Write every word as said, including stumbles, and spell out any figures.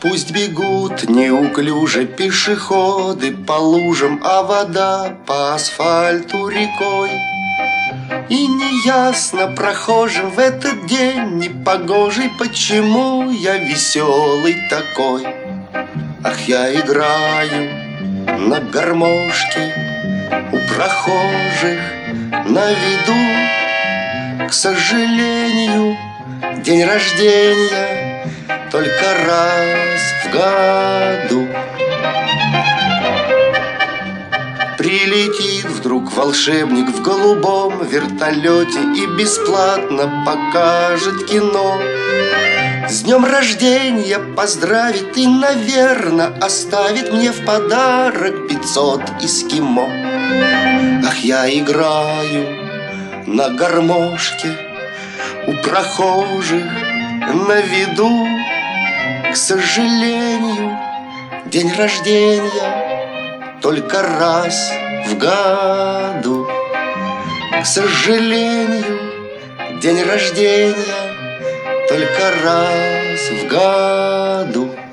Пусть бегут неуклюже пешеходы по лужам, а вода по асфальту рекой. И неясно прохожим в этот день непогожий, почему я веселый такой. Ах, я играю на гармошке у прохожих на виду. К сожалению, день рождения только раз в году. Прилетит вдруг волшебник в голубом вертолете и бесплатно покажет кино. С днем рождения поздравит и, наверно, оставит мне в подарок пятьсот эскимо. Ах, я играю на гармошке у прохожих на виду. К сожалению, день рождения только раз в году. К сожалению, день рождения только раз в году.